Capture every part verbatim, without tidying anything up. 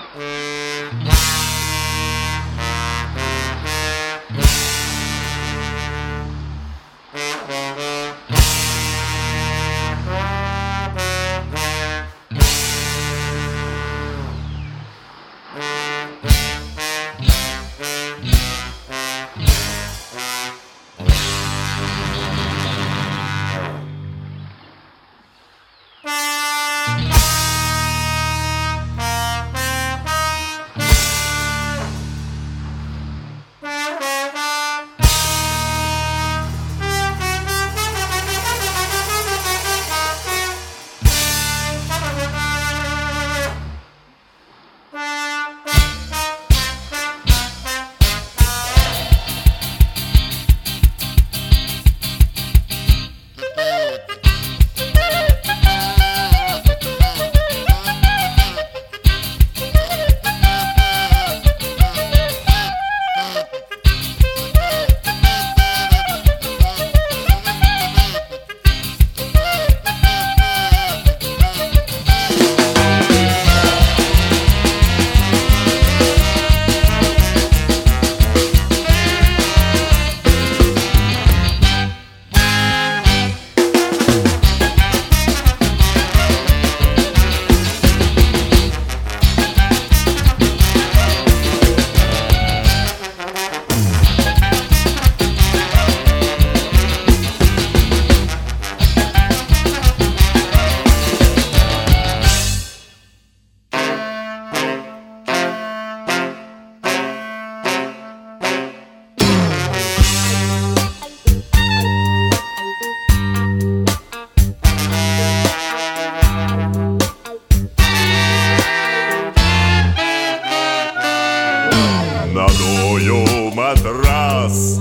Надую матрас,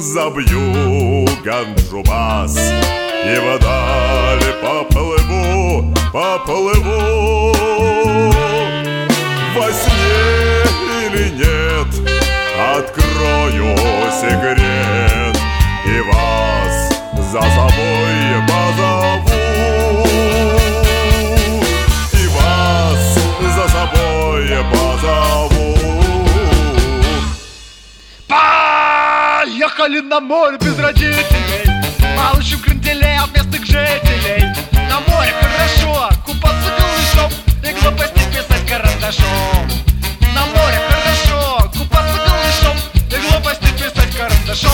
забью ганджубас, и вдали поплыву, поплыву. Во сне или нет, открою секрет и вас за собой позову. И вас за собой позову. Поехали на море без родителей, получим кренделей от местных жителей. На море хорошо, купаться голышом и глупости писать карандашом. На море хорошо, купаться голышом и глупости писать карандашом.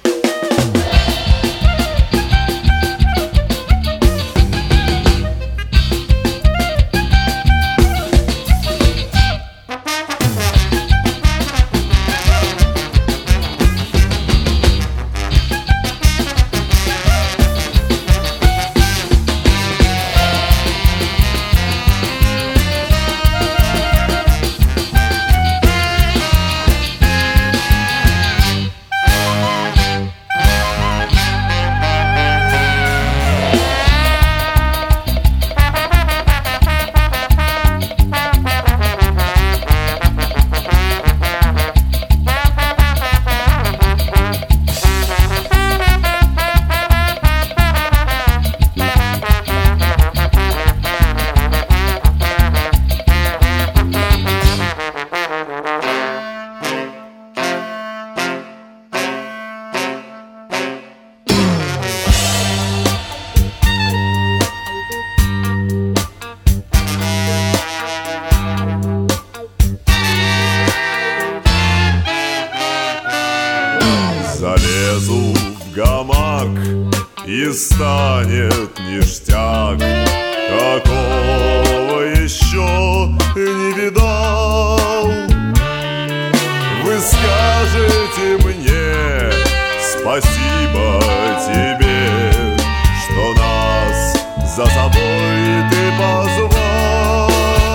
Залезу в гамак, и станет ништяк. Такого еще не видал. Вы скажете мне спасибо тебе, что нас за собой ты позвал,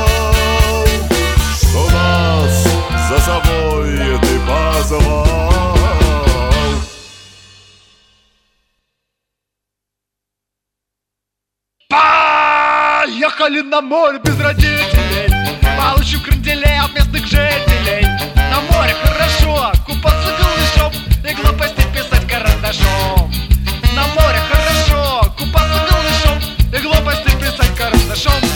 что нас за собой ты позвал. Поехали на море без родителей, получим кренделей от местных жителей. На море хорошо, купаться голышом и глупости писать карандашом. На море хорошо, купаться голышом и глупости писать карандашом.